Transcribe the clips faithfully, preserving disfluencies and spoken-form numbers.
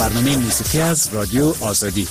برنامه موسیقی از رادیو آزادی.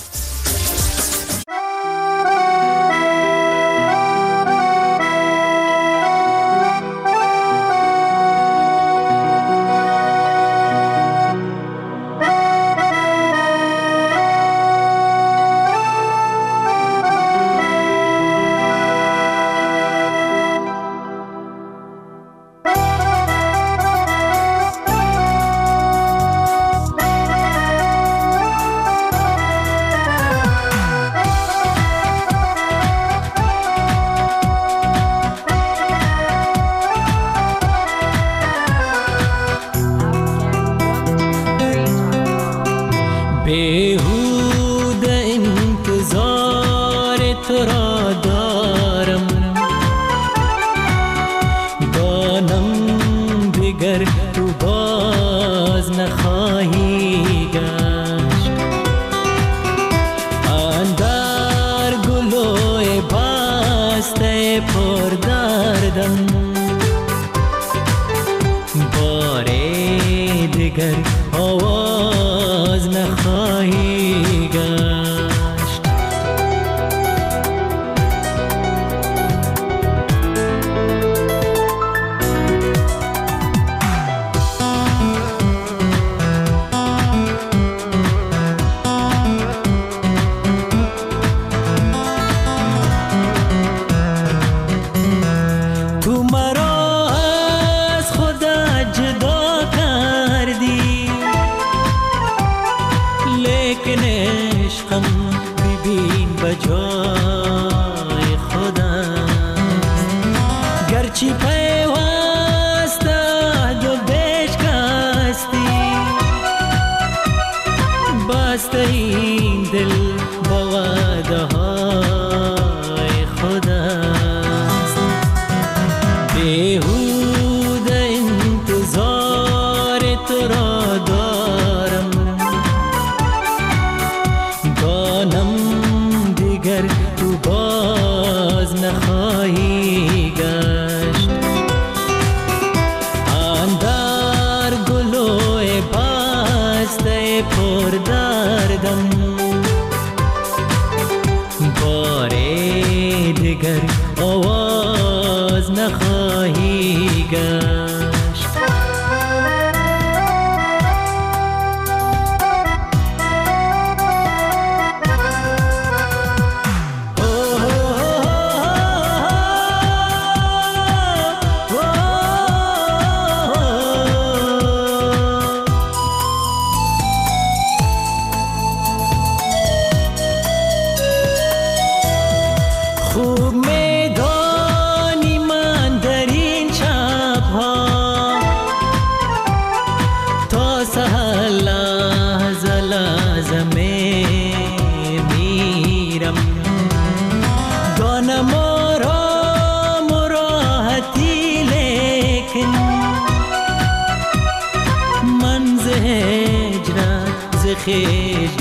خیش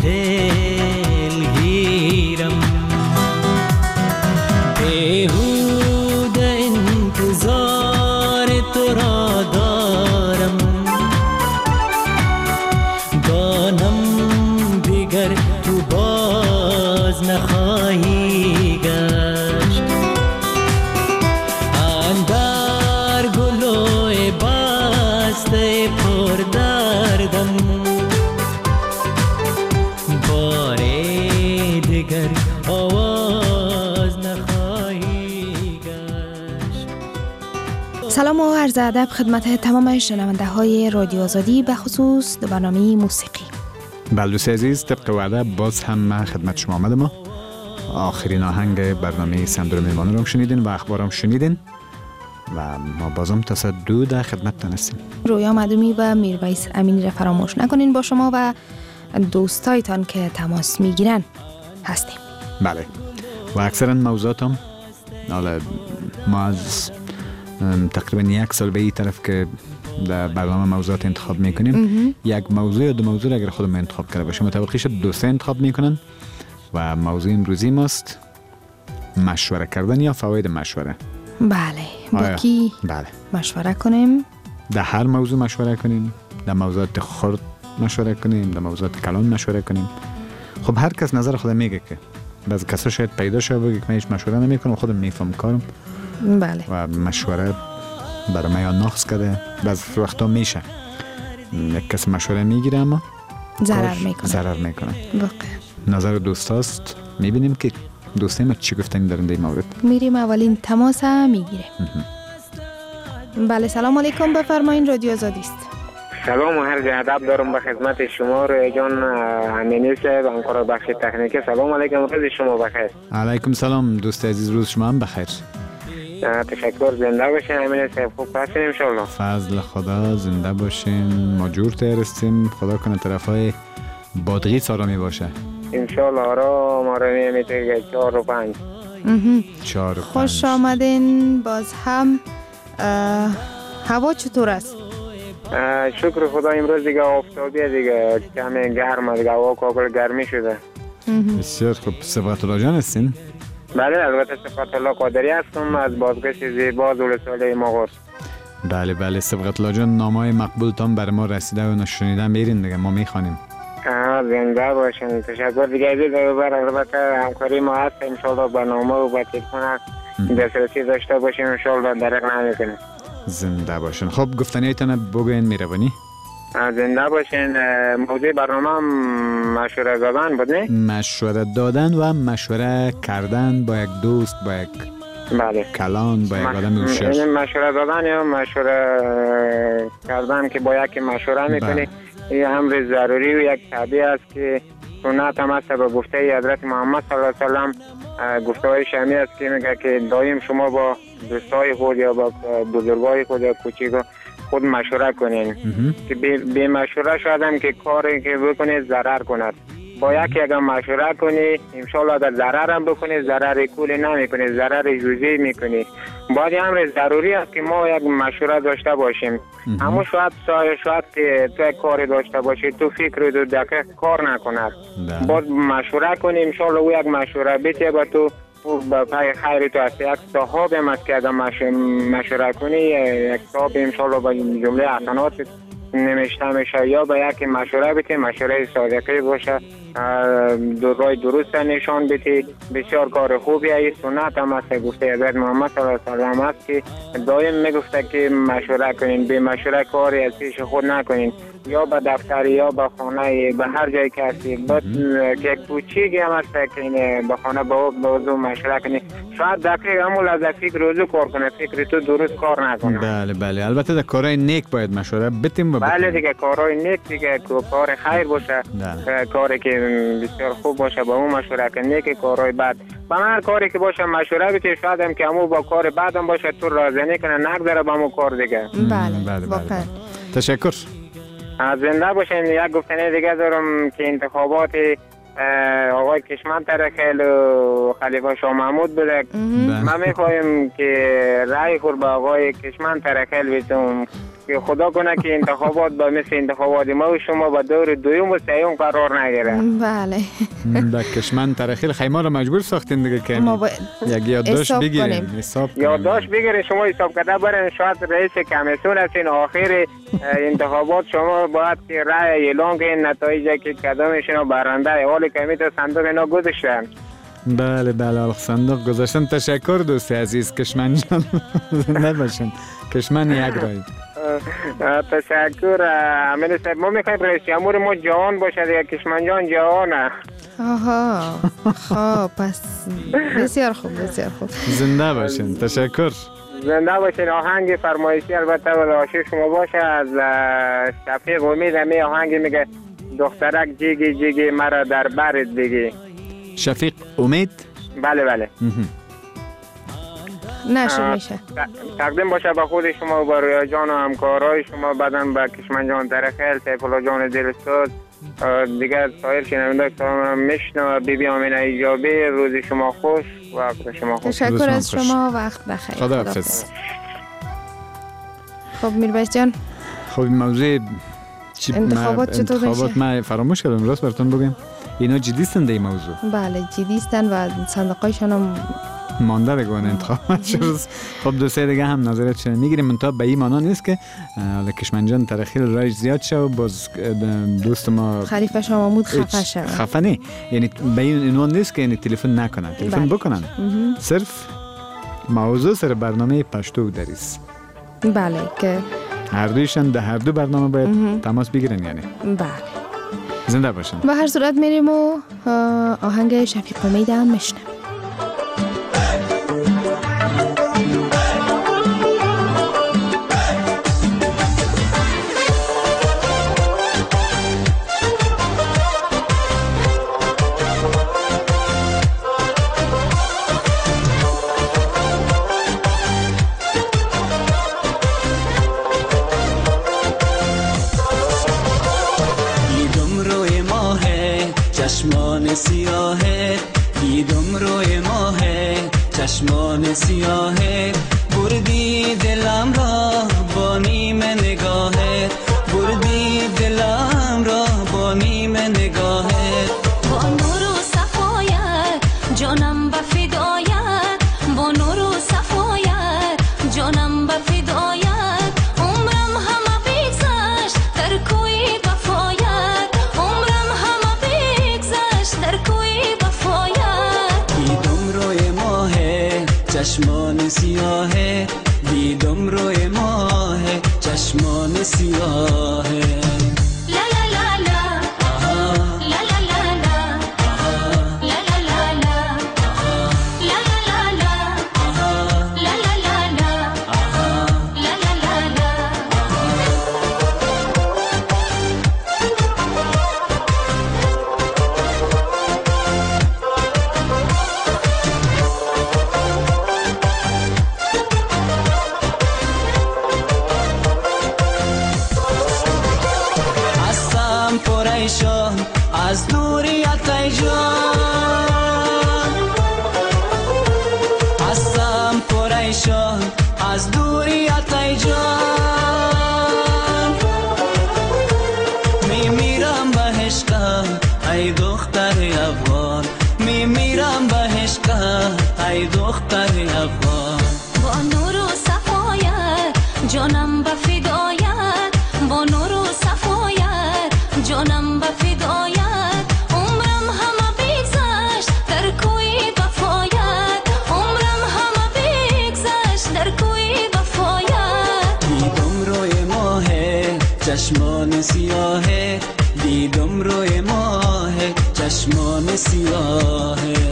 دل گیرم بیهوده انتظار تو را دارم دانم دیگر تو باز نخواهی گشت اندر گلوی بسته پر دردم سلام و عرض ادب خدمت تمام شنونده های رادیو آزادی به خصوص برنامه موسیقی. بله دوست عزیز، طبق وعده باز هم من خدمت شما آمدم. آخرین آهنگ برنامه صندوق میهمانی رو شنیدین و اخبارم شنیدین و ما بازم تا ساعت دو در خدمتتان هستیم. رویا مدومی و میرویس امینی را فراموش نکنین با شما و دوستایتان که تماس میگیرن هستیم. بله و اکثرا موضوعاتم حالا ما از تقریبا یک سال به این طرف که در برنامه موضوعات انتخاب میکنیم، یک موضوع یا دو موضوع اگر خودم انتخاب کرده باشم مطابقش دو سه انتخاب میکنن و موضوع امروزی ماست مشوره کردن یا فواید مشوره. بله با کی بله. مشوره کنیم؟ در هر موضوع مشوره کنیم، در موضوعات خرد مشوره کنیم، در موضوعات کلان مشوره کنیم. خب هر کس نظر خودم میگه که بعضی کسا شاید پیدا شه بگه که من هیچ مشوره نمیکنم، خودم میفهم کارم. بله. و مشوره برای من نقص کرده. بعضی وقتا میشه یک کس مشوره میگیره اما ضرر میکنه. ضرر میکنه. واقعا. نظر دوستاست، میبینیم که دوستی ما چی گفتن در این مورد. میریم اولین تماس میگیره. بله سلام علیکم، بفرمایین، رادیو آزادی است. سلام و هر ادب دارم به خدمت شما روی جان امینی صاحب همکار بخش تکنیکی. سلام علیکم، روز شما بخیر. علیکم سلام دوست عزیز، روز شما هم بخیر. تشکر، زنده باشین امینی صاحب، خوب هستین ان شاء الله. فضل خدا، زنده باشین، ما جور ترستیم، خدا کنه طرفای بادغی سارامی باشه ان شاء الله. آرام آرامی میتونه چهار و پنج. چهار و پنج. خوش آمدین باز هم. هوا چطور است؟ شکر خدا امروز دیگه آفتابیه، دیگه کمی گرمه، دیگه هوا کامل گرمی شده. بسیار خوب. صفات الله جان هستین؟ بله البته صفات الله قادری هستم از بازگشت زیبا دولت‌ساله مغرب. بله بله صفات الله جان، نامه‌های مقبول تام بر ما رسیده و نشنیدن میرین دیگه، ما میخوانیم. زنده باشین. تشکر دیگه. عزیز بر البته همکاری ما هست ان شاء الله، برنامه و با تلفن دسترسی داشته باشین ان شاء الله، درک نمیکنه. زنده باشین. خب گفتنیتون بگوین میروانی. زنده باشین. موضوع برنامه هم مشوره دادن بود نه؟ مشوره دادن و مشوره کردن با یک دوست، با یک بله کلان، با یک آدم هوشیار. مشوره دادن یا مشوره کردن که با یک مشوره میکنی، این امر ضروری و یک طبیعی است که سنت هم است. به گفته حضرت محمد صلی الله علیه و سلم گفته های شمی است که میگه که دایم شما با دوستای خود یا با بزرگای خود یا کوچیک خود مشوره کنین که به مشوره شاید هم که کاری که بکنید ضرر کند. با یکی اگر مشوره کنی انشالله در ضرر هم بکنی، ضرر کلی نمی کنی، ضرر جزئی میکنی. باید امر ضروری است که ما یک مشوره داشته باشیم. اما شاید شاید که تو یک کاری داشته باشی تو فکر دو دقیقه کار نکند، باید مشوره کنی انشالله او یک مشوره بیتی با تو با پای خیر تو است. یک صحاب هم است که اگر مشوره کنی یک صحاب انشالله با جمله حسنات نمیشته میشه. یا به یک مشوره بیتی، مشوره صادقی باشه، دو رای درست نشان بیتی، بسیار کار خوبی است. سنت هم است گفته حضرت محمد صلی الله علیه و سلم است که دایم میگفته که مشوره کنین، به مشوره کاری از پیش خود نکنین، یا به دفتر یا به خانه به هر جایی که هستید که کوچیکی هم است که به خانه با وضو مشوره کنی. شاید دقیق همون از فکر روزو کار کنه، فکر تو درست کار نکنه. بله بله البته در کارهای نیک باید مشوره بتیم و بله دیگه کارهای نیک دیگه کار خیر باشه، کاری که بسیار خوب باشه با اون مشوره کنی، که کارهای بد با هر کاری که باشه مشوره بده. شاید هم که همون با کار بعد هم باشه تو راضی کنه نگذره با همون کار دیگه. بله واقعا. تشکر. زنده باشین. یک گفتنه دیگه دارم که انتخابات آقای کشمن ترخیل و خلیفه شاه محمود بوده. ما میخوایم که رای خور به آقای کشمن ترخیل بیتون که خدا کنه که انتخابات با مثل انتخابات ما و شما با دور دویم و سیوم قرار نگیره. بله. با کشمن ترخیل خیمه رو مجبور ساختین دیگه که ما با یک یادداشت بگیریم، حساب کنیم. یادداشت بگیرین، شما حساب کرده برین. شاید رئیس کمیسیون هستین، آخر انتخابات شما باید که رای اعلام کنین نتایجی که کدامشون رو برنده حال کمیته صندوق اینا گذاشتن. بله بله صندوق گذاشتن. تشکر دوستی عزیز کشمن جان. زنده باشین. کشمن یک رای. تشکر امیر صاحب. ما میخوایم رئیس جمهور ما جوان باشه دیگه، کشمن جان جوانه. آها خب پس بسیار خوب بسیار خوب. زنده باشین. تشکر. زنده باشین. آهنگ فرمایشی البته به عاشق شما باشه از شفیق امید. می آهنگ میگه دخترک جیگی جیگی مرا در برت بگی. شفیق امید. بله بله. نشو میشه. تقدیم باشه به خود شما و با رویا جان و همکارای شما، بعداً به کشمن جان ترخیل، سیف الله جان دلستاد، دیگر سایر شنونده که میشنو، بی بی آمینه ایجابی. روز شما خوش، وقت شما خوش. تشکر از شما، وقت بخیر. خدا حافظ. خب میربایس جان، خب این موضوع انتخابات چطور میشه؟ انتخابات ما فراموش کردم راست براتون بگم، اینا جدیستن در این موضوع. بله جدیستن و صندوقایشان هم مانده بگوان انتخاب شد. خب دوسته دیگه هم نظرت چه میگیریم؟ منطقه به این مانا نیست که کشمنجان ترخیل رایج زیاد شد و باز دوست ما خلیفه شاه محمود خفه شد. خفه نی، یعنی به این عنوان نیست که یعنی تلفن نکنن، تلفن بکنن، صرف موضوع سر برنامه پشتو دریست. بله که هر دویشن ده هر دو برنامه باید تماس بگیرن. یعنی بله زنده باشن. به هر صورت میریم و آهنگ شفیق امید هم میشنم. چشمان سیاهه دیدم روی ماهه، چشمان سیاهه بردی دلم را با نیم نگاهه، بردی دلم را با نیم نگاهه. با نور و صفایت جانم به فدایت، با نور و صفایت جانم به فدایت، عمرم همه بگذشت در کوی وفایت، عمرم همه بگذشت در کوی وفایت. دیدم روی ماهه چشمان سیاهه، دیدم روی ماهه چشمان سیاهه. از دوریت ای جان، هستم پریشان از دوریت ای جان، میمیرم به عشقت ای دختر افغان، میمیرم به عشقت ای دختر افغان. با نور و صفایت جانم به فدایت، با نور و صفایت جانم به فدایت، عمرم همه بگذشت در کوی وفایت، عمرم همه بگذشت در کوی وفایت. دیدم روی ماهه چشمان سیاهه، دیدم روی ماهه چشمان سیاهه.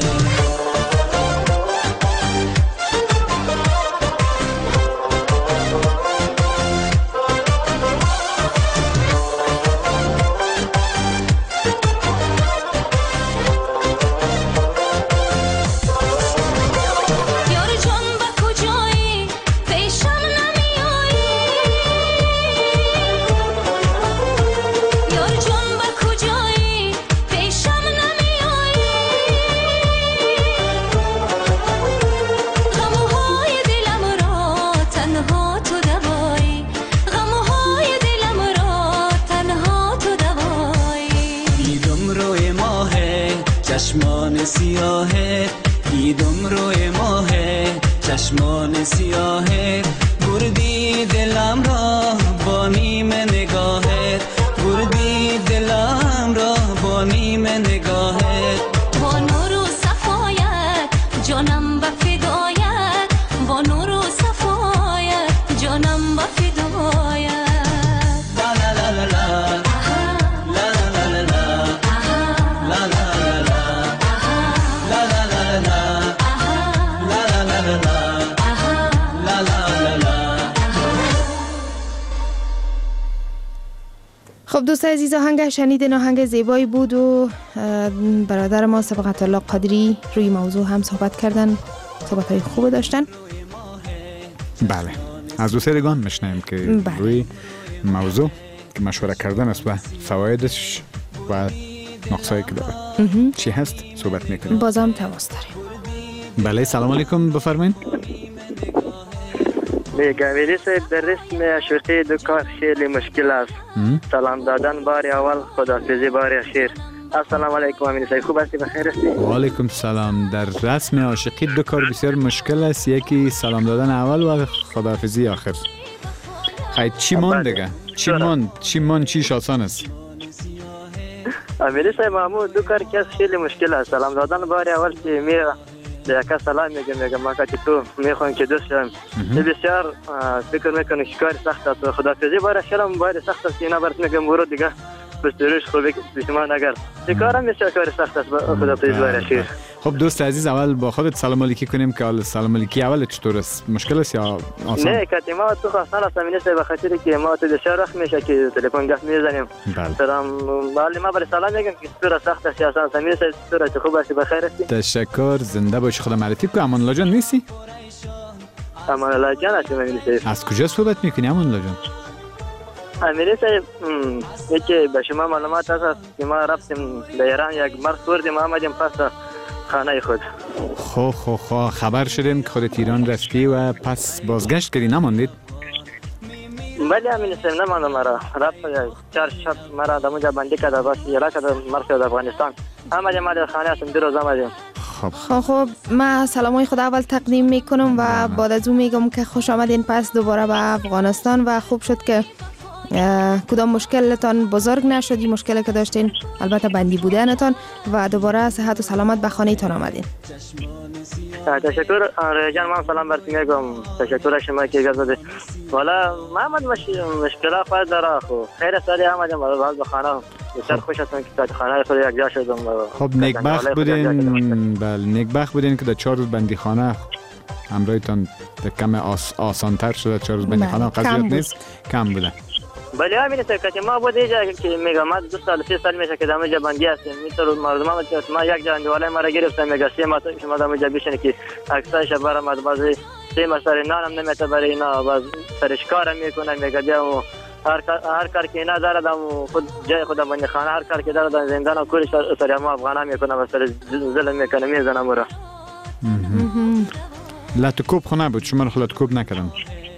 چشمان سیاهه دیدم روی ماهه، چشمان سیاهه بردی دلم را با نیم نگاهه، بردی دلم را با نیم نگاهه. با نور و صفایت جانم به فدایت، با نور و صفایت جانم به فدایت. لا لا لا لا لا لا لا لا لا لا لا. خب دوست عزیز، آهنگ شنیدین آهنگ زیبایی بود و برادر ما سبقت الله قادری روی موضوع هم صحبت کردن، صحبت های خوب داشتن. بله از دوست دیگان میشنیم که بله. روی موضوع که مشوره کردن است و فوایدش و نقصایی که داره چی هست صحبت میکنیم. بازم تماس داریم. بله سلام علیکم، بفرمایید. میگم صاحب در رسم اشرطه دو کار خیلی مشکل است. سلام دادن بار اول، خداحافظی بار اخیر. السلام علیکم امین صاحب، خوب هستی؟ بخیر هستی؟ و علیکم سلام. در رسم عاشقی دو کار بسیار مشکل است، یکی سلام دادن اول و خداحافظی آخر. خیلی چی مون دیگه؟ چی مون؟ چی مون چیش آسان است؟ امین صاحب همون دو کار که خیلی مشکل است. سلام دادن بار اول که می دیگه سلام میگم میگم ما که تو میخوام که دوست شم، بسیار فکر میکنم که کار سخت است. خداحافظی بار شرم بار سخت است، اینا برات میگم برو دیگه بستروش خوبه بسیار نگر کارم میشه کار سخت است. خداحافظی بار خیر. خب دوست عزیز، اول با خودت سلام علیکی کنیم که حال سلام علیکی اول چطور است؟ مشکل است یا آسان؟ نه که ما تو خواستن است امین صاحب، بخاطر که ما تو بسیار وقت میشه که تلفن گفت میزنیم. سلام ولی ما برای سلام میگم که تو سخت است یا آسان. امین صاحب تو خوب هستی؟ بخیر هستی؟ تشکر. زنده باش. خدا معرفی کو. امان الله جان نیستی؟ امان الله جان هستی امین صاحب. از کجا صحبت میکنی امان الله جان؟ امیر صاحب یکی به شما معلومات هست که ما رفتیم به ایران، یک مرد بردیم آمدیم پس خانه خود. خو خو خو خبر شدیم که خودت ایران رفتی و پس بازگشت کردی، نماندید؟ بله امیر صاحب نماندم. مرا رفت چهار شب مرا در اونجا بندی کرده، بس یلا کرده مرد شد افغانستان. آمدیم ما در خانه هستیم، دو روز آمدیم. خب خب ما سلامای خود اول تقدیم میکنم و بعد از اون میگم که خوش آمدین پس دوباره به افغانستان و خوب شد که کدام مشکلتان بزرگ نشدی، مشکلی که داشتین البته بندی بودنتان و دوباره صحت و سلامت به خانه تان آمدین. تشکر ریجان، من سلام براتون میگم. تشکر شما که اجازه دادید. والا محمد مشکلات خود داره. خو خیر سالی آمدیم باز به خانه. بسیار خوش هستم که خانه خود یک جا شدم. خب نیکبخت بودین. بله نیکبخت بودین که در چهار روز بندی خانه همراهتان کم آس آسان‌تر شده. چهار روز بندی خانه قضیت نیست، کم بوده. بله همین است که ما بود اینجا که میگم ما دو سال سه سال میشه که دامه بندی هستیم. میتر مردم ما یک جا اندواله ما را گرفتن میگه سه ما شما دامه بشین که اکثرش برام از بازی سه مسر نانم نمیته برای اینا باز سرش کار میکنه میگه بیا هر هر کار که اینا داره دم خود جای خود بندی خانه هر کار که داره در زندان و کلش سر ما افغانا میکنه و سر ظلم میکنه میزنه مرا. لاتکوب خونه بود، شما رو لاتکوب نکردن؟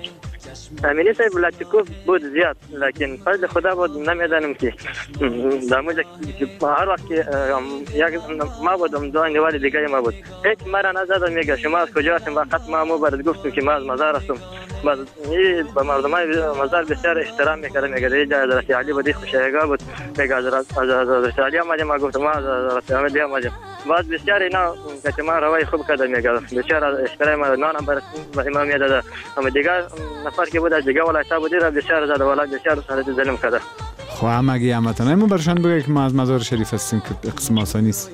امینی صاحب لاتکوب بود زیاد، لیکن فضل خدا بود نمیدانم که در موجه هر وقت که یک ما بودم دو اندوال دیگه ما بود هیچ مرا نزدم میگه شما از کجا هستیم. وقت ما مو برد گفتم که ما از مزار هستم. بعد به مردمای مزار بسیار احترام میکرد. میگه اینجا حضرت علی بود خوشایگاه بود. میگه حضرت علی آمدیم. ما گفتم ما حضرت علی آمدیم. بعد بسیار اینا که ما روای خوب کرده میگه بسیار احترام نانم برای امام داده. اما دیگه نفر که بود دیگه ولایت بود را بسیار زده ولایت بسیار سرت ظلم کرده. خو همگی همتون ما برشان بگه که ما از مزار شریف هستیم که قسم آسانی است.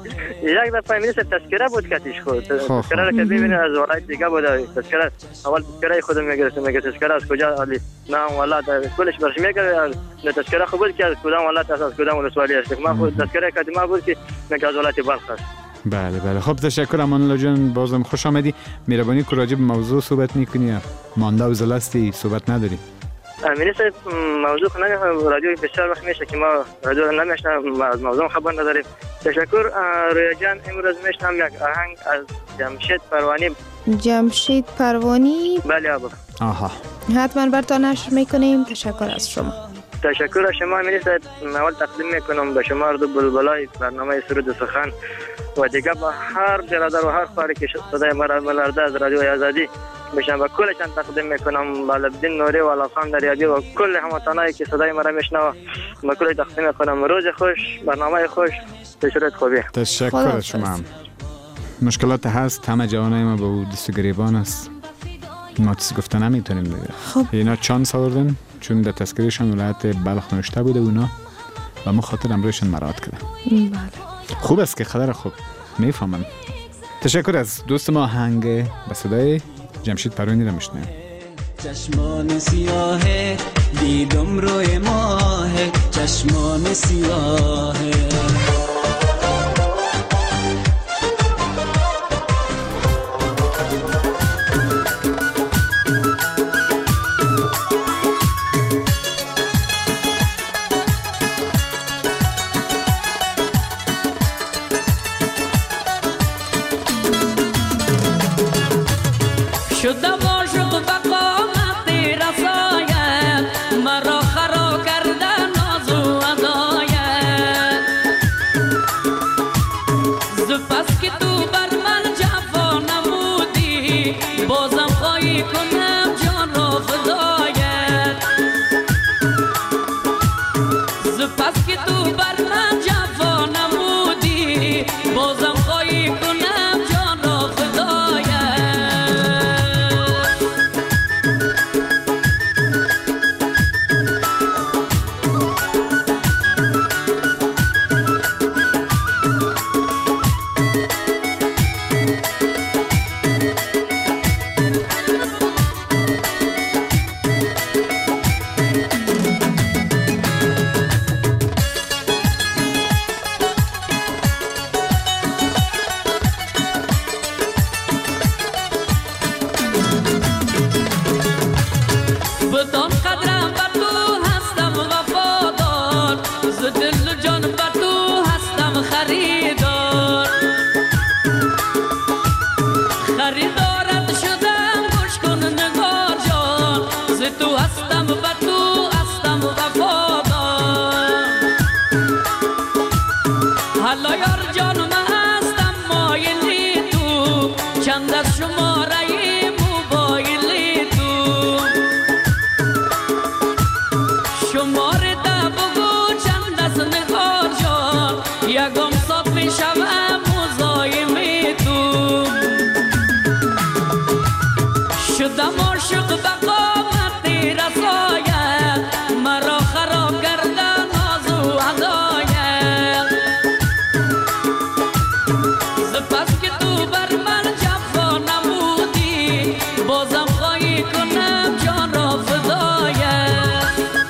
یک دفعه امین صاحب تذکره بود کتیش خود تذکره را که ببینید از ولایت دیگه بود. تذکره اول تذکره خودم میگرفتم میگه تذکره از کجا علی نام ولایت کلش برش میگه تذکره خوب بود که از کدام ولایت از کدام ولسوالی است. ما خود تذکره کتی ما بود که میگه از ولایت بلخ است. بله بله. خب تشکر امان الله جان، بازم خوش آمدی. مهربانی که راجع به موضوع صحبت میکنی، مانده و زلستی صحبت نداری؟ امین صاحب موضوع نمیفهم، رادیو بسیار وقت میشه که ما رادیو نمیشنم، از موضوع خبر نداریم. تشکر رویا جان. امروز میشنم یک آهنگ از جمشید پروانی. جمشید پروانی؟ بله آبا. آها حتما براتون نشر میکنیم. تشکر از شما. تشکر از شما امین صاحب. اول تقدیم میکنم به شما دو بلبلای برنامه سرود سخن و دیگه با هر برادر و هر خواهری که صدای مرا ملرده از رادیو آزادی میشن و کلشان تقدیم میکنم. بالابدین نوری و علافان دریابی و کل هموطنایی که صدای مرا میشنوه با کل تقدیم میکنم. روز خوش، برنامه خوش، بسیار خوبی. تشکر از شما. مشکلات هست، همه جوانای ما با دست گریبان است، ما چیزی گفته نمیتونیم دیگه. خب اینا چانس آوردن چون در تذکرهشان ولایت بلخ نوشته بوده اونا و ما خاطر امروزشان مراد کردن. بله خوب است که خبر خوب میفهمن. تشکر از دوست ما. آهنگ به صدای جمشید پروانی را میشنویم. چشمان سیاهه دیدم روی ماه، چشمان سیاهه شده عاشق به قامت رسایت، مرا خرا کرده ناز و ادایت. خواهی کنم جان را فدایت زپس که تو بر من جفا نمودی بازم خواهی کنم جان را فدایت بدان قدرم بر تو هستم وفادار ز دل و جان بر تو هستم خریدار خریدارت شدم گوش کن نگار جان ز تو هستم بر تو هستم وفادار حالا یار جان من هستم مایلی تو چند از شماره موبایلی تو شماره ده بگو چند از نگار جان یکم صاف می شوم مزایم تو شدم عاشق به قامت رسایت مرا خراب کردن ناز و هدایت زپس که تو بر من جفا نمودی بازم خواهی کنم جان را فدایت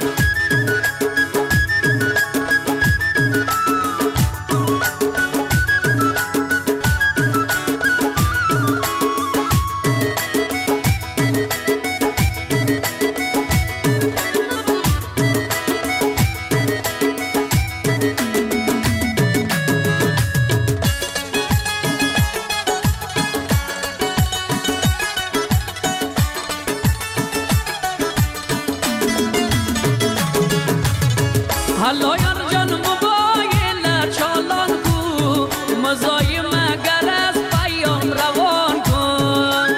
حالا یار جان موبایل چالان کو مزایم اگر از پیام روان کن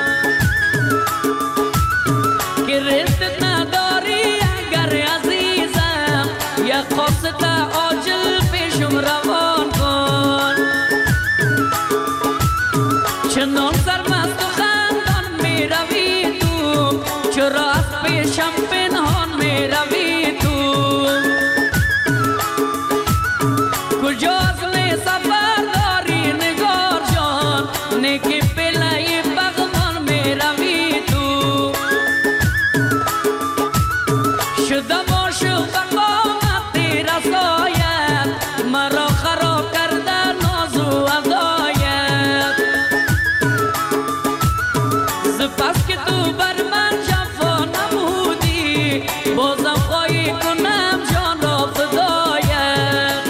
که رزقت نداری اگر عزیزم یک خواست عاجل پیشم روان کن چنان سرمست و خندان می روی تو چرا از پیشم پنهان می روی تو کجاست می سفر داری نگار جان نیکی پلای بغمان می روی تو شدم عاشق به قامت رسایت مرا خراب کرده ناز و هدایت زپس که تو بر من جفا نمودی بازم خواهی کنم جان را فدایت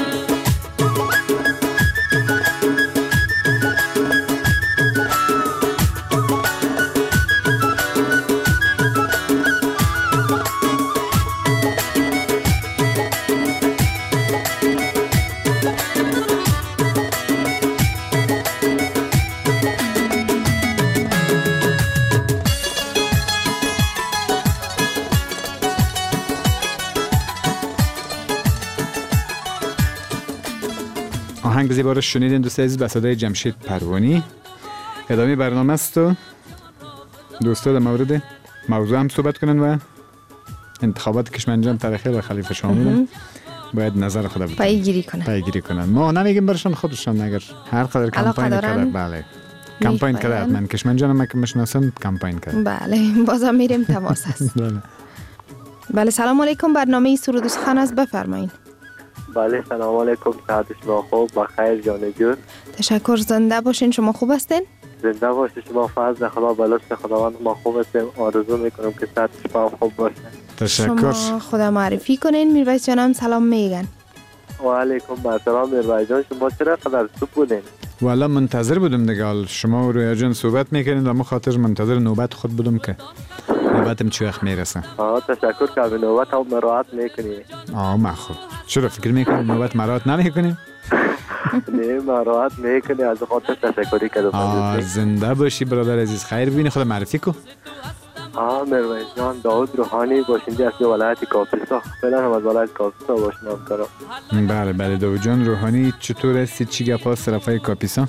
آهنگ زیبا رو شنیدین دوست عزیز به صدای جمشید پروانی. ادامه برنامه است و دوستا در مورد موضوع هم صحبت کنن و انتخابات کشمنجان تاریخی و خلیفه شامل باید نظر خود بدن پیگیری کنن پیگیری کنن ما نمیگیم برشان خودشان اگر هر قدر کمپاین کرده بله کمپاین کرده من کشمنجان هم که میشناسم کمپاین کرده بله بازم میریم تماس هست بله بله سلام علیکم برنامه سرود و سخن است بفرمایید. بله سلام علیکم صحت شما خوب بخیر جان جون تشکر زنده باشین شما خوب هستین؟ زنده باشید شما فضل خدا به لطف خداوند ما خوب هستیم آرزو میکنم که صحت شما خوب باشه تشکر شما خدا معرفی کنین میرویس جانم سلام میگن و علیکم السلام میرویس جان شما چرا قدر صبح بودین؟ والا منتظر بودم دیگه حال شما و رویا جان صحبت میکنین و ما خاطر منتظر نوبت خود بودم که نوبتم چه وقت میرسه. آه تشکر که به نوبت هم مراعات میکنی. آه ما خب چرا فکر میکنی نوبت مراعات نمیکنی؟ نه مراعات میکنی از خاطر تشکری کردم. آه زنده باشی برادر عزیز خیر ببینی خدا معرفی کو. آه میرویس جان داود روحانی باشنده از ولایت کاپیسا. فعلا هم از ولایت کاپیسا باشنده میکنم. بله بله داود جان روحانی چطور هستی؟ چی گپ هست طرفای کاپیسا؟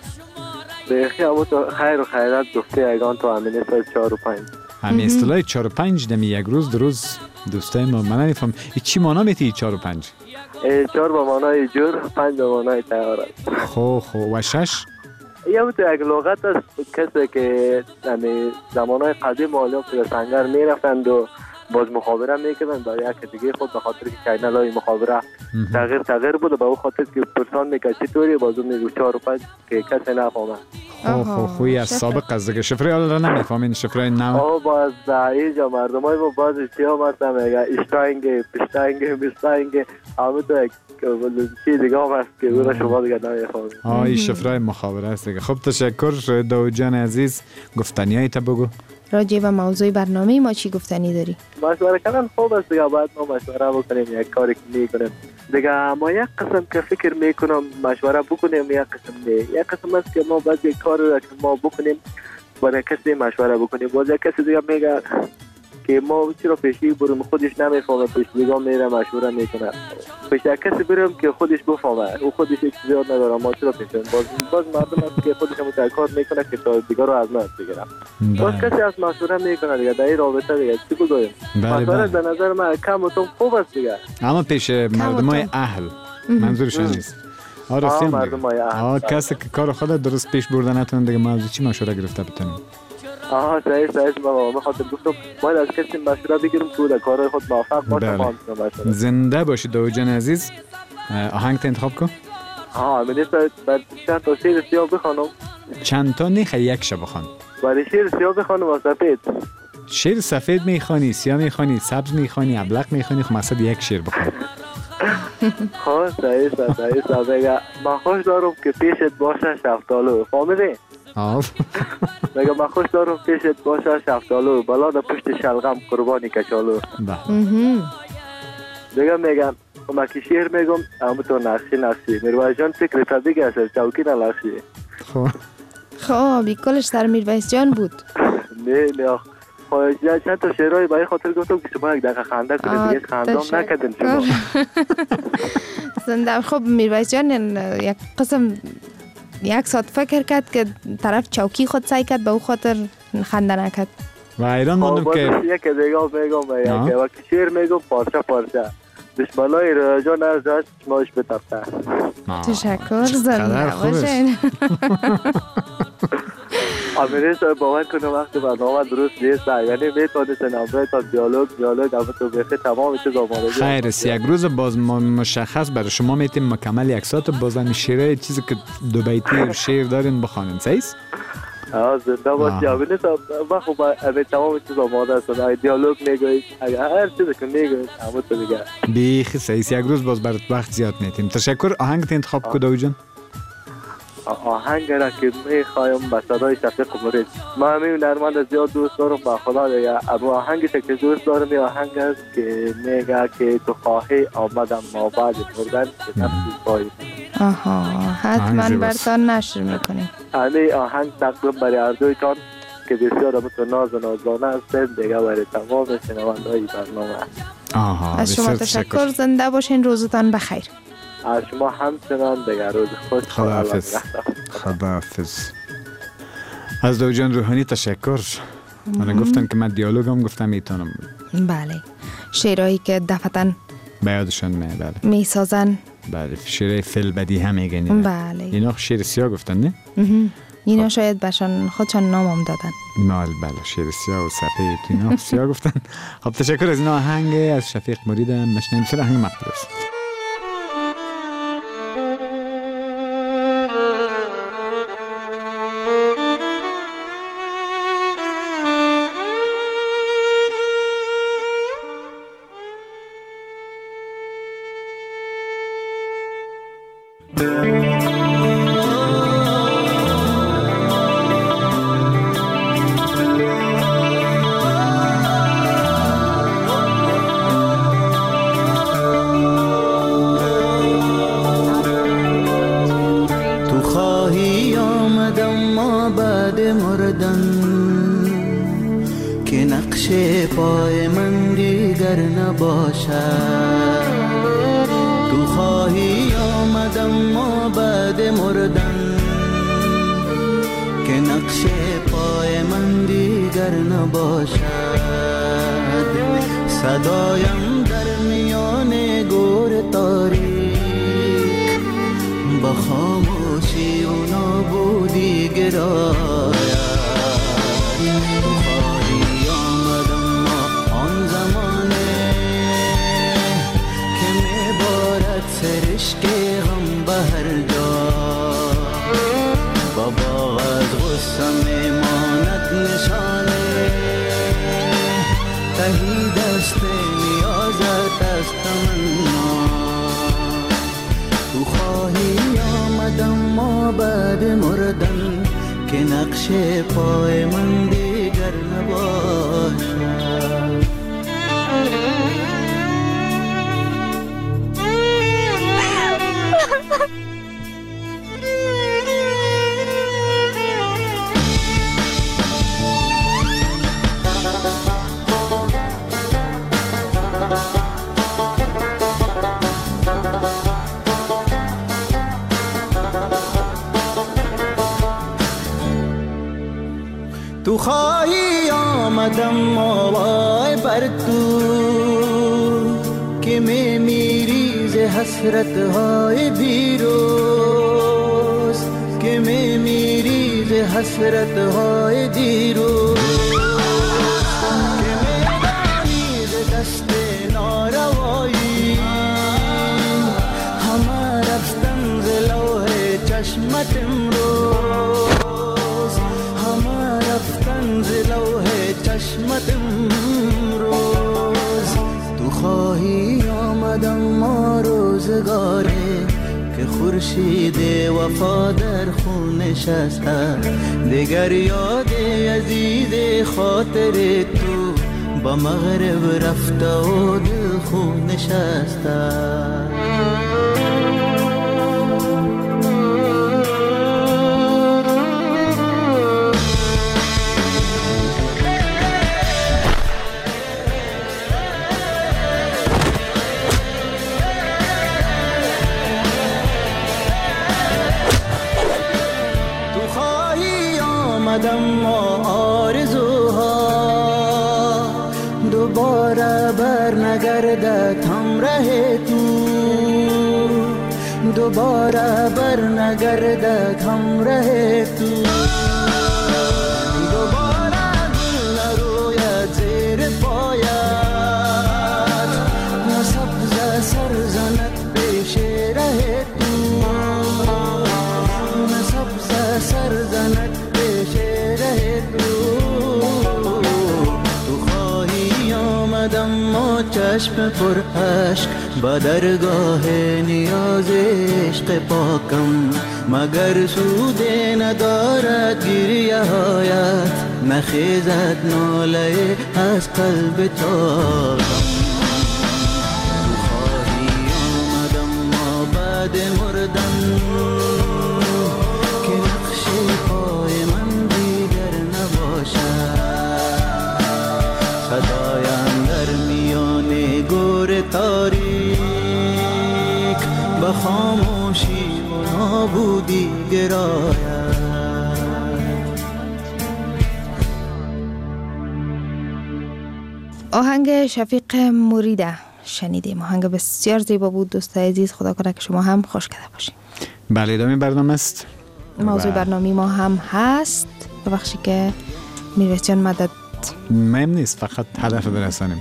بخی همون تو خیر و خیرات گفته ایگان تو همین است چهار و پنج. همین اصطلاح چهار و پنج دمی یک روز دو روز دوستای ما من نمیفهم ای چی معنا میتی چهار و پنج؟ چهار به معنای جور، پنج به معنای تیار است. خو خو و شش؟ یا تو یک لغت است کسی که یعنی زمانهای قدیم حالا به سنگر میرفتند و باز مخابره میکردند با یک دیگه خود به خاطر که کینالای مخابره تغییر تغییر بود و به او خاطر که پرسان میکرد چطوری بازو میگو چهار و پنج که کسی نفهمه. خو خو خوی از سابق از دیگه شفره حالا را نمیفهمین شفره نو؟ آه باز اینجا مردم های ما باز اشتیا مرسا میگه اشتاینگه پشتاینگه بستاینگه همه تو یک چی دیگه هم هست که او را شما دیگه نمیفهمین. آه این شفره مخابره است دیگه. خب تشکر داود جان عزیز. گفتنیایی تا بگو راجع به موضوع برنامه ما چی گفتنی داری؟ مشوره کردن خوب است دیگه باید ما مشوره بکنیم یک کاری که میکنیم دیگه ما یک قسم که فکر میکنم مشوره بکنیم یک قسم نه یک قسم است که ما باید یک کار را که ما بکنیم باید کسی مشوره بکنیم باز یک کسی دیگه میگه که ما چرا پیشی بریم خودش نمیفهمه پیش دیگه میره مشوره میکنه پیش یک کسی بریم که خودش بفهمه او خودش هیچ زیاد نداره ما چرا پیشیم باز باز مردم است که خودش هم کار میکنه که تا دیگه رو از ما بگیره باز کسی از مشوره میکنه دیگه در این رابطه دیگه چی بگویم مشوره به نظر من کم و تون خوب است دیگه اما پیش مردمای اهل منظورش نیست آره سیم مردم های اهل آه کسی که کار خود درست پیش برده نتونه دیگه موضوع چی مشوره گرفته بتونیم آها صحیح صحیح ما ما خاطر گفتم باید از کسی مشوره بگیریم که در کارهای خود موفق باشه ما زنده باشی داود جان عزیز. آهنگ تا انتخاب کن. آها من بعد چند تا شعر سیاه بخوانم. چند تا نه یک شب بخوان. بعد شعر سیاه بخوانم و سفید. شعر سفید میخوانی، سیاه میخوانی، سبز میخوانی، ابلق میخوانی، خب مقصد یک شعر بخوان. ها صحیح صحیح صحیح من خوش دارم که پیشت باشه شفتالو فهمیدی؟ آف میگم من خوش دارم پیشت باشه شفتالو بلا در پشت شلغم قربانی کچالو. دیگه میگم ما که شعر میگم اما تو نقشی نقشی میرویس جان فکر تا دیگه است چوکی نلخشی. خب خب بیکلش سر میرویس جان بود. نه نه خواهد چند تا شعرهای برای خاطر گفتم که شما یک دقیقه خنده کنید دیگه خندام نکردن شما. زنده. خب میرویس جان یک قسم یک ساعت فکر کرد که طرف چوکی خود سعی کرد به او خاطر خنده نکرد و ایران ماندم که یک دیگه میگم که وقتی شعر میگم پارچه پارچه بسمالای رجا نرزد چشماش بتفته. تشکر زنده باشین. آمینه سر باور کنه وقتی برنامه درست نیست یعنی میتونید نمره تا دیالوگ دیالوگ اما تو بخی تمام چیز آماده خیر است یک روز باز مشخص برای شما میتیم مکمل یک ساعت باز هم شعره چیزی که دو بیتی شعر دارین بخوانین صحیح است؟ آه زنده باشی آمینه سر وقت باید تمام چیز آماده است دیالوگ میگوید هر چیزی که میگوید اما تو دیگه بیخی صحیح است یک روز باز برات وقت زیاد میتیم. تشکر. آهنگ انتخاب کو داود جان؟ آهنگ را که میخوایم به صدای شفیق مرید ما همین نرمند زیاد دوست دارم با خدا دیگه اما آهنگی که دوست دارم این آهنگ است که میگه که تو خواهی آمدم ما بعد مردن که نفسی پایی. آها حتما برتان نشر میکنیم. همین آهنگ تقدیم برای اردویتان که بسیار همون ناز و نازانه هستند دیگه برای تمام شنونده های برنامه. آها از شما تشکر. زنده باشین. روزتان بخیر. از شما همچنان دیگر روز خوش. خداحافظ. خداحافظ. از داود جان روحانی تشکر. من گفتن که من دیالوگم گفتم میتونم. بله شعرهایی که دفعتاً به یادشون می بله میسازن. بله شعر فل بدی هم میگن. بله اینا شعر سیاه گفتن نه؟ اینا شاید بهشان خودشان نام هم دادن. نه بله شعر سیاه و سفید اینا سیاه گفتن. خب تشکر از این آهنگ از شفیق مرید مشنیم سر آهنگ مقبول است. پای من دیگر نباشد. تو خواهی آمدم ما بعد مردن که نقش پای من دیگر نباشد. صدایم در میان گور تاریک با خاموشی و نابودی گراید. تو خواهی آمدم ما آن زمانه که میبارد سرشک غم به هر جا. بابا از غصه میماند نشانه تهی دست نیازت از تمنا. تو خواهی آمدم ما بعد مردن که نقش پای من دیگر نباشد. تو خواهی آمدم مالای بر تو که می میری ز حسرت های دیروز، که می میری ز حسرت های دیروز، که می دانی ز دست ناروایی همه رفتن ز لوح چشمت امروز، همه رفتن ز لوح چشمت امروز. تو خواهی آمدم ما روزگاره که خورشید وفا در خون نشسته، دیگر یاد عزیز خاطر تو با مغرب رفته و دل خون نشسته. ما آرزوها دوباره بر نگردد همراه تو، دوباره بر نگردد همراه تو، دوباره گل نروید زیر پایت، نه سبز سر زند پیش ره تو، نه سبز سر زند ما چشم پر عشق با درگاه نیاز عشق پاکم، مگر سود ندارد گریه هایت، نخیزد ناله از قلب تاکم. تو خواهی آمدم ما بعد مردن که نقش پای من دیگر نباشد. صدایم در میان گور تاریک با خاموشی و نابودی گراید. آهنگ شفیق مریده شنیدیم. آهنگ بسیار زیبا بود دوستای عزیز، خدا کنه که شما هم خوش کرده باشین. بله ادامه برنامه است. موضوع و... برنامه ما هم هست. ببخشید که میرس جان مدد مهم نیست، فقط هدف برسانیم.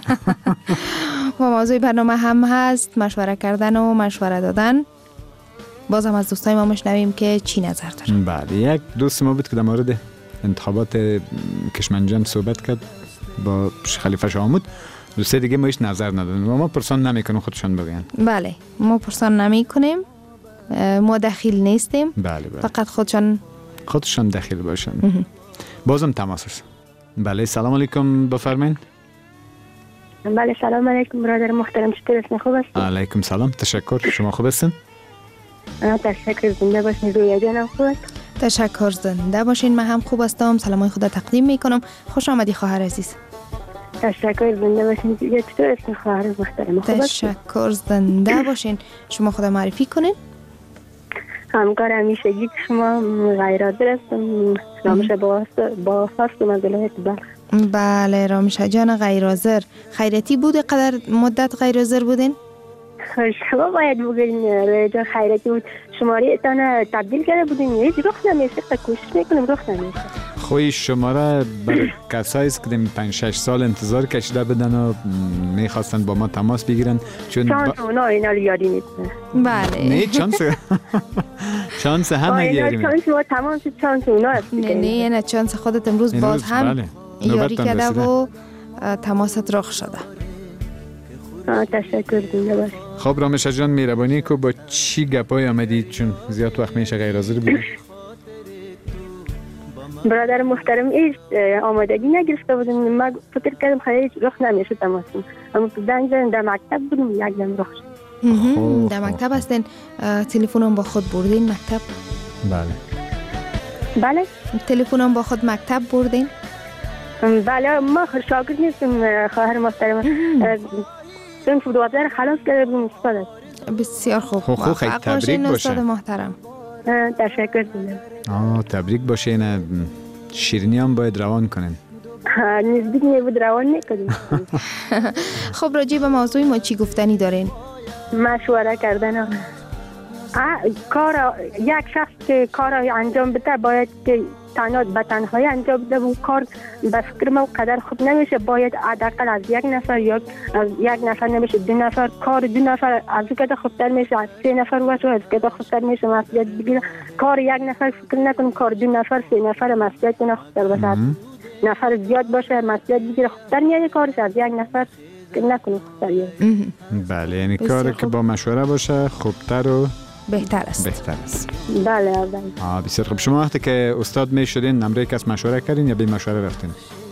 و موضوع برنامه هم هست مشوره کردن و مشوره دادن. باز هم از دوستای ما مشنویم که چی نظر دارن. بله یک دوست ما بود که در مورد انتخابات کشمنجان صحبت کرد با خلیفه شامود. دوسته دیگه ما هیچ نظر ندادن و ما پرسان نمیکنیم، خودشان بگن. بله ما پرسان نمیکنیم، ما دخیل نیستیم. بله بله. فقط خودشان خودشان دخیل باشن. بازم تماس است. بله سلام علیکم بفرمایید. بله سلام علیکم برادر محترم، چطور هستین؟ خوب هستین؟ علیکم سلام، تشکر. شما خوب هستین؟ تشکر، زنده باشین. رویا جانم خوب است؟ تشکر، زنده باشین. من هم خوب هستم. سلامای خدا تقدیم میکنم. خوش آمدی خواهر عزیز. تشکر، زنده باشین. دیگه چطور اسم خواهر محترم؟ تشکر، زنده باشین. شما خود معرفی کنین. همکار همیشگی شما غیرادر هستم. رامشه با با هستم از ولایت بلخ. بله رامشه جان غیرحاضر، خیرتی بود قدر مدت غیرحاضر بودین؟ شما باید بگین رجا خیرتی بود. شماره اتان تبدیل کرده بودین، هیچ رخ نمیشه. کوشش میکنم رخ نمیشه. خوی شماره برای کسایی است که دم پنج شش سال انتظار کشیده بدن و میخواستن با ما تماس بگیرن، چون چانس با... اونا اینا رو یادی نیست. بله نه چانس چانس همه یادی نیست. چانس ما تمام شد، چانس اونا است. نه نه نه چانس خودت امروز باز هم بله. یاری کرده و تماست رخ شده. آه تشکر دینه باش. خب رامشه جان میربانی که با چی گپای آمدید، چون زیاد وقت میشه غیر حاضر بودید؟ برادر محترم ایش آمادگی نگرفته بودم. ما فکر کردم خیلی رخ نمیشه تماسم، اما زنگ زدن در مکتب بودم یک دم رخ شد. در مکتب هستین؟ تلفنم با خود بردین مکتب؟ بله. بله؟ تلفنم با خود مکتب بردین؟ بله ما شاگرد نیستم خواهر محترم. صنف دوازده خلاص کرده بودم استاد. بسیار خوب. خب خب خیلی تبریک باشه استاد محترم. تشکر دارم. آه تبریک باشه. نه شیرینی هم باید روان کنین. نزدیک نبود روان میکنیم. خب راجع به موضوع ما چی گفتنی دارین؟ مشوره کردن. کار یک شخص که کار انجام بده باید که تنها به تنهایی انجام بده و کار به فکر ما قدر خوب نمیشه. باید حداقل از یک نفر یا از یک نفر نمیشه دو نفر، کار دو نفر از که خوبتر میشه، از سه نفر باشه از که خوبتر میشه. مسئولیت بگیره. کار یک نفر فکر نکنم، کار دو نفر سه نفر مسئولیت نه خوبتر باشه. نفر زیاد باشه مسئولیت بگیره خوبتر میاد کارش، از یک نفر نکنه خوبتر میاد. بله یعنی کاری که با مشوره باشه خوبتر و بهتر است. بهتر است. بله بله. آه بسیار خوب. شما وقتی که استاد می شدین نمره کس مشوره کردین یا بی مشوره رفتین؟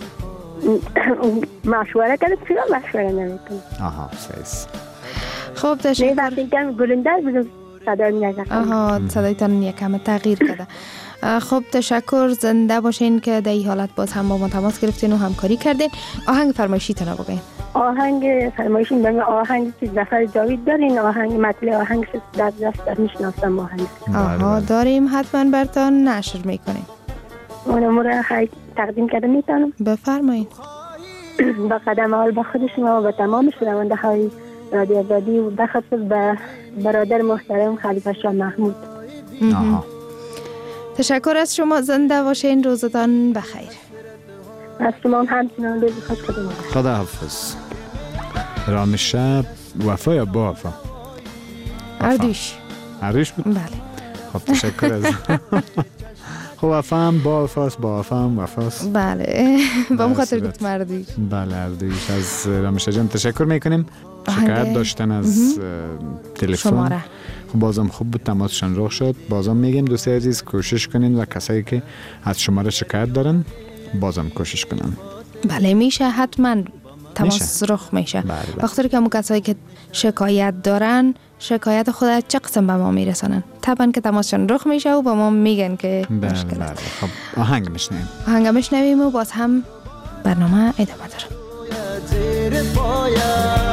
مشوره کردم، چرا مشوره نمیکنم؟ آها سیس. خب تشکر. نه وقتی که گلنده بودم صدای میاد. آها صدایتان یکم تغییر کرده. خب تشکر، زنده باشین که در این حالت باز هم با ما تماس گرفتین و همکاری کردین. آهنگ فرمایشیتون رو بگین. آهنگ فرمایشین بگین. آهنگ چیز زفر جاوید دارین؟ آهنگ مطلع آهنگ در دست میشناسم آهنگ. آها داریم، حتما براتون نشر میکنیم. اونم رو خیلی تقدیم کرده میتونم؟ بفرمایید. با قدم اول به خود شما و به تمام شنونده های رادیو آزادی و به خصوص به برادر محترم خلیفه شاه محمود. آها تشکر از شما، زنده باشین، روزتان بخیر. از شما همچنان روز خوش خدا. خدا حافظ. رامشه وفا یا با وفا؟ اردوش. اردوش بود؟ بله. خب تشکر از خب وفا هم با وفاست، با وفا هم وفاست. بله با مخاطر گفتم اردوش. بله اردوش. از رامشه جان تشکر میکنیم. شکایت داشتن از تلفن شماره. خب بازم خوب بود، تماسشان رخ شد. بازم میگیم دوستای عزیز کوشش کنین و کسایی که از شماره شکایت دارن بازم کوشش کنن. بله میشه، حتما تماس رخ میشه. بخاطر که همون کسایی که شکایت دارن شکایت خود چه قسم به ما میرسانن، طبعا که تماسشان رخ میشه و به ما میگن که بله مشکل بله. است. خب آهنگ میشنیم آهنگ میشنویم و باز هم برنامه ادامه داره. زیر پایت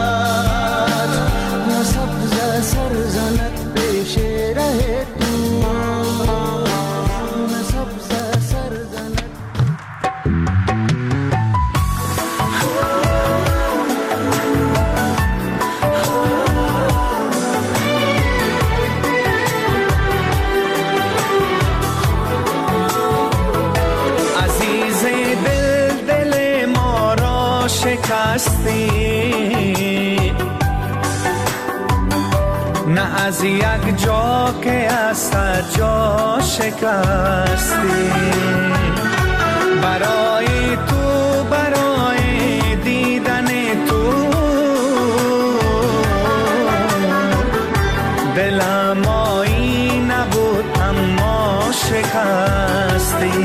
یا سبز سرزنت پیش ره تو سبز سرزنت عزیز دل دل ما را شکستی، نه از یک جا که از صد جا شکستی. برای تو برای دیدن تو دلم آیی نبود اما شکستی.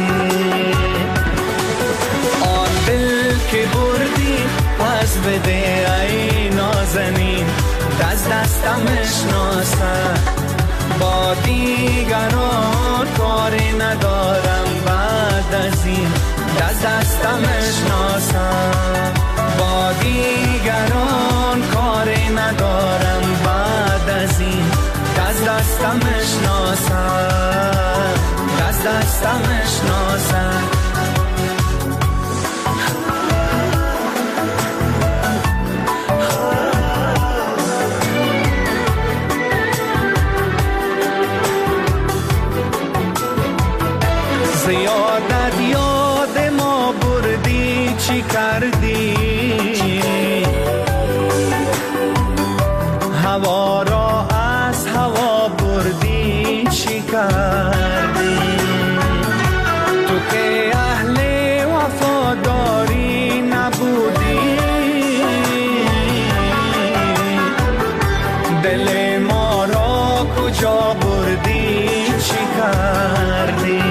آن دل که بردی پس بده ای نازنین، دست دستم اشناسم با دیگران کاری ندارم. بعد از این دست دستم اشناسم با دیگران کاری ندارم بعد از این دست دستم شناسم دست دستم شناسم زیادت یاد ما بردی چی کردی هوا را از هوا بردی چی کردی تو که اهل وفاداری نبودی دل ما را کجا بردی چی کردی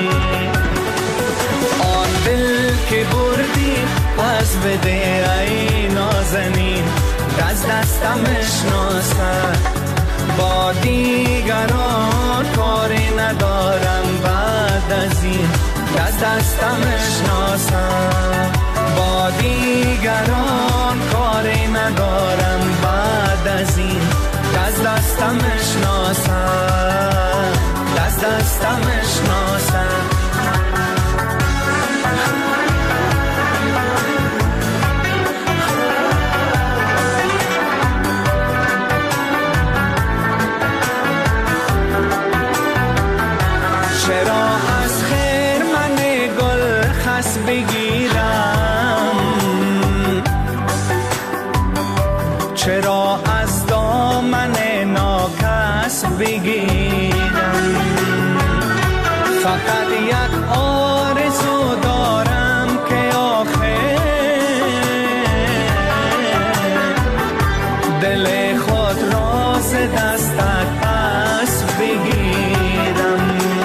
که بردی پس بده ای نازنین دست دستم شناسم با دیگران کاری ندارم بعد از این دست دستم شناسم با دیگران کاری ندارم بعد از این دست دستم شناسم دست دستم شناسم چرا از خیر من گل خس بگیرم چرا از دامن ناکس بگیرم فقط یک آرزو دارم که آخر دل خود را ز دستت پس بگیرم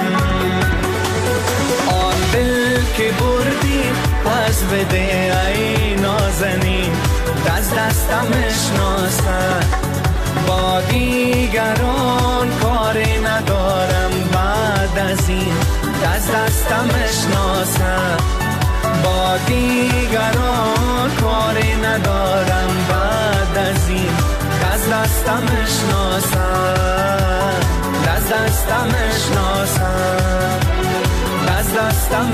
که بردی پس بده ای نازنین دست دستم شناسم با دیگران کاری ندارم بعد از این دست دستم شناسم با دیگران کاری ندارم بعد از این دست دستم شناسم دست دستم شناسم دست دستم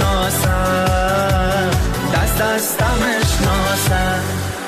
شناسم دست دستم شناسم.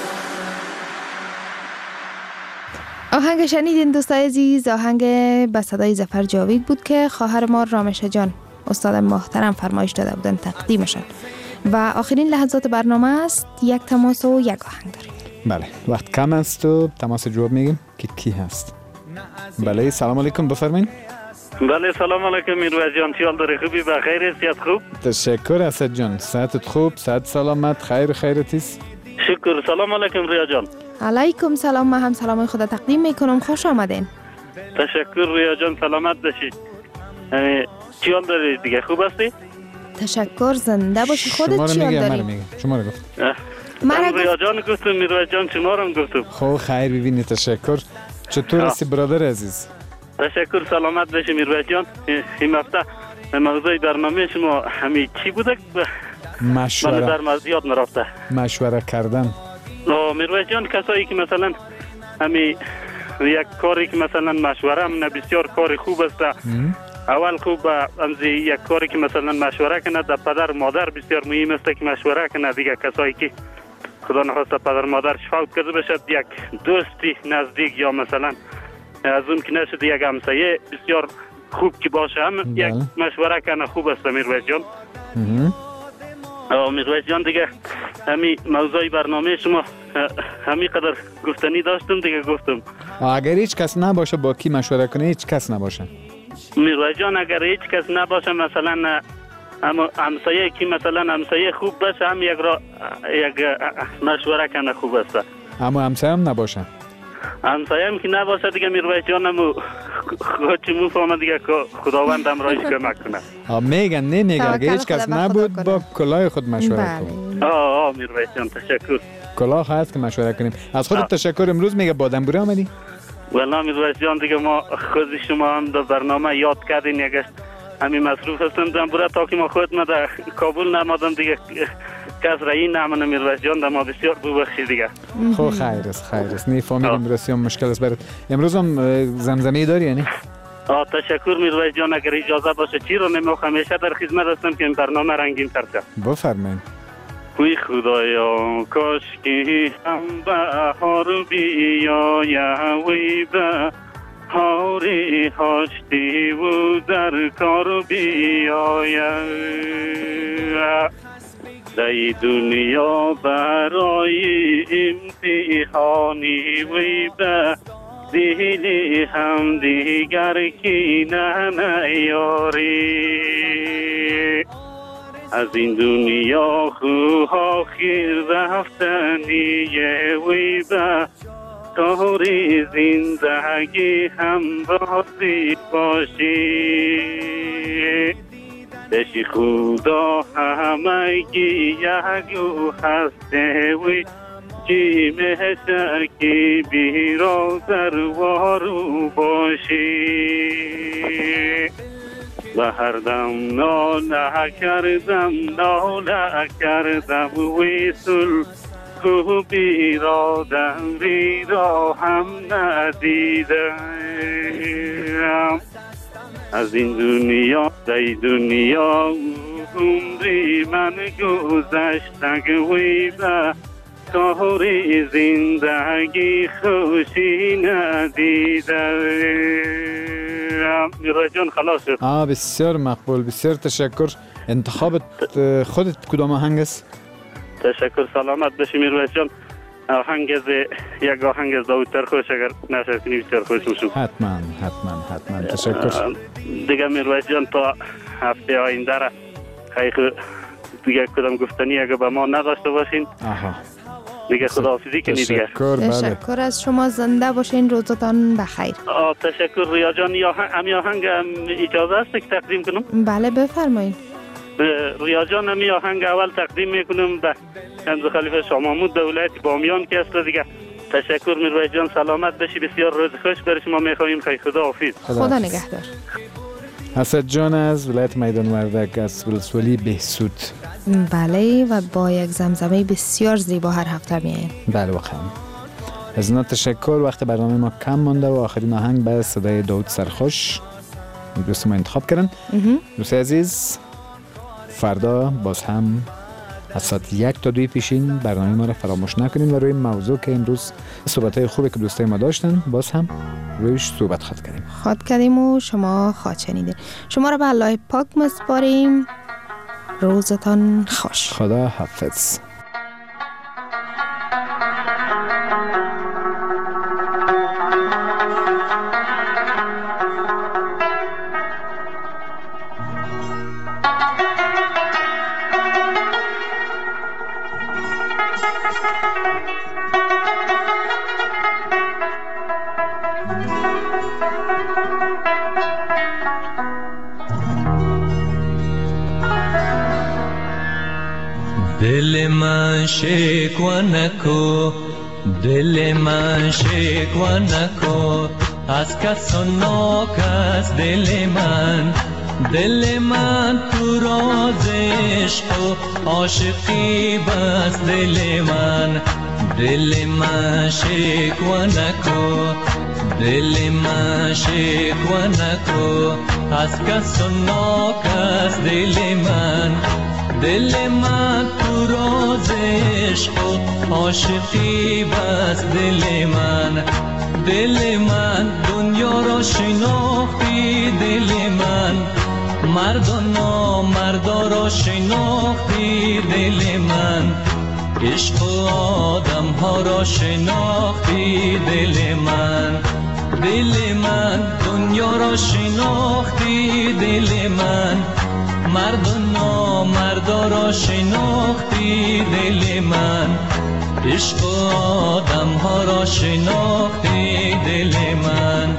آهنگ شنیدین دوستای عزیز، آهنگ به صدای ظفر جاوید بود که خواهر ما رامشه جان استاد محترم فرمایش داده بودن تقدیمشان. و آخرین لحظات برنامه است، یک تماس و یک آهنگ داریم. بله وقت کم است و تماس جواب میگیم که کی هست. بله سلام علیکم بفرمایید. بله سلام علیکم میرویس جان، چی حال داری؟ خوبی؟ بخیر؟ صحت خوب؟ تشکر اسد جان، صحتت خوب؟ صحت سلامت خیر خیرت است؟ شکر. سلام علیکم ریا جان. علیکم سلام، من هم سلام خدا تقدیم میکنم، خوش آمدین. تشکر ریا جان، سلامت باشی. چی حال داری دیگه؟ خوب هستی؟ تشکر، زنده باشی. خودت چی حال داری؟ من میگم شما رو گفت. من ریا جان گفتم، میرویس جان شما رو گفتم. خب خیر ببینید، تشکر. چطور هستی برادر عزیز؟ تشکر، سلامت باشی میرویس جان. این هفته موضوع برنامه شما همین چی بوده؟ مشوره. من در مزیاد نرفته. مشوره کردن. میرویس جان کسایی که مثلا همین یک کاری که مثلا مشوره هم بسیار کار خوب است. اول خوب امزی یک کاری که مثلا مشوره کنه در پدر مادر بسیار مهم است که مشوره کنه. دیگه کسایی که خدا نخواسته پدر مادر فوت کرده باشد، یک دوستی نزدیک یا مثلا از اون که نشد یک همسایه بسیار خوب که باشه هم یک مشوره کنه خوب است میرویس جان. میرویس جان دیگه همین موضوع برنامه شما همین قدر گفتنی داشتم دیگه گفتم. اگر هیچ کس نباشه با کی مشوره کنه؟ هیچ کس نباشه میرویس جان. اگر هیچ کس نباشه مثلا اما همسایه کی مثلا همسایه خوب باشه هم یک را یک مشوره کنه خوب است. اما همسایه هم نباشه، همسایه هم که نباشه دیگه میرویس جان همو خود چی مفهمه دیگه خداوند هم رایش کمک کنه. میگن نه میگه اگه هیچ کس نبود با کلاه خود مشوره کنیم. آه آه میرویس جان تشکر. کلاه هست که مشوره کنیم. از خودت تشکر. امروز میگه بادمبوره آمدی؟ والله میرویس جان دیگه ما خود شما هم در برنامه یاد کردین، یکش همین مصروف هستم دنبوره تا که ما خود ما در کابل نمادم دیگه کس را این نعمه میرویس جان در ما بسیار ببخشید دیگه. خب خیر است خیر است نی فهمیدم بسیار مشکل است برات. امروز هم زمزمه داری یعنی؟ آه تشکر میرویس جان، اگر اجازه باشه چی رو نمیخوام همیشه در خدمت هستم که این برنامه رنگین تر شه. بفرمایید. کوی خدایا کاش که هم بهار بیاید وی بهار هاشتی و در کار بیاید در دنیا برای امتحانی وی به دل هم دیگر کی نیاری از این دنیا خواه خیر رفتنی وی به کار زندگی هم راضی باشی دشی خدا همگی یکو هسته وی چی مهشه که بیرازر وارو باشی و هر دم ناله کردم ناله کردم ویسل خوبی را دنبی را هم ندیدم از این دنیا دی دنیا عمری من گذشتگ وی به کار زندگی خوشی ندیدم. میرویس جان خلاص شد. آه بسیار مقبول، بسیار تشکر. انتخابت خودت کدام آهنگ است؟ تشکر سلامت باشی میرویس جان. آهنگ از یک آهنگ از داوود سرخوش اگر نشستینی بسیار خوش میشم. حتما حتما حتما تشکر. دیگه میرویس جان تا هفته آینده را خیلی دیگه کدام گفتنی اگر به ما نداشته باشین آها دیگه خداحافظی کنید دیگه. تشکر تشکر از شما، زنده باشین، روزتان بخیر. آه تشکر ریا جان. یا همی آهنگ اجازه است که تقدیم کنم؟ بله بفرمایید. ریا جان همی آهنگ اول تقدیم میکنم به کنز خلیفه شاه محمود در ولایت بامیان که است دیگه. تشکر میرویس جان، سلامت باشی، بسیار روز خوش برای شما میخواهیم. خیلی خداحافظ. خدا نگهدار. حسد جان از ولایت میدان وردک از ولسوالی بهسود. بله و با یک زمزمه بسیار زیبا هر هفته میاییم. بله واقعا از اینا تشکر. وقت برنامه ما کم مانده و آخرین آهنگ به صدای داوود سرخوش دوست ما انتخاب کردن. دوست عزیز فردا باز هم از ساعت یک تا دوی پیشین برنامه ما را فراموش نکنیم و روی موضوع که امروز صحبت‌های خوبی که دوستای ما داشتن باز هم رویش صحبت خواهد کردیم. خواهد کردیم و شما خواهد شنیدین. شما را به الله پاک مسپاریم. روزتان خوش. خدا حافظ. دل من شکوه نکو، دل من شکوه نکو، از کس و ناکس دل من، دل من تو راز عشق و عاشقی بس دل من، دل من شکوه نکو، دل من شکوه نکو، از کس و ناکس دل من، دل من تو راز عشق و عاشقی بس دل من، دل من دنیا را شناختی دل من، مرد و نامردا را شناختی دل من، عشق و آدم ها را شناختی دل من، دل من دنیا را شناختی دل من، مرد و نامردا را شناختی دل من، عشق و آدم ها را شناختی دل من.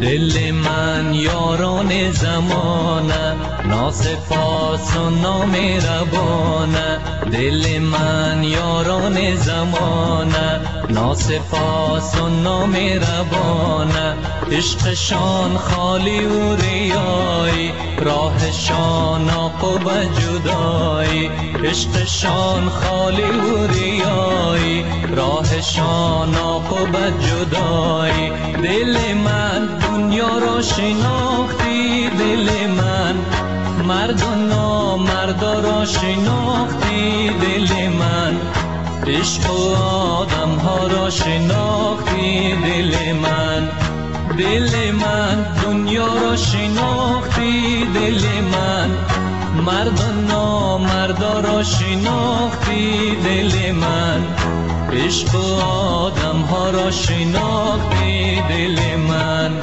دل من یاران زمانه ناسپاس و نامهربانه دل من یاران زمانه ناسپاس و نامهربانه عشقشان خالی و ریایی راهشان عقب جدایی عشقشان خالی و ریایی راهشان عقب جدایی دل من دنیا را شناختی دل من مرد و نامرد را شناختی دل من عشق و آدم ها را شناختی دل من دل من دنیا را شناختی دل من مرد و نامرد را شناختی دل من عشق و آدم ها را شناختی دل من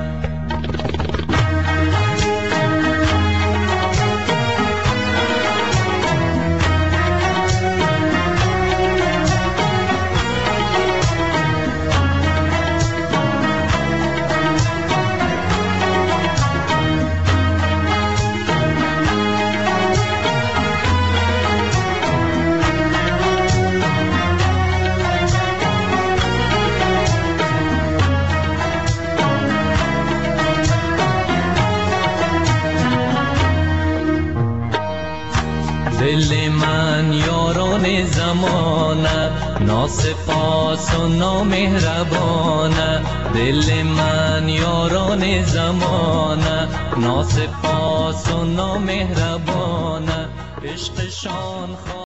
دل من یاران زمانه ناسپاس و نامهربانه دل من یاران زمانه ناسپاس و نامهربانه عشقشان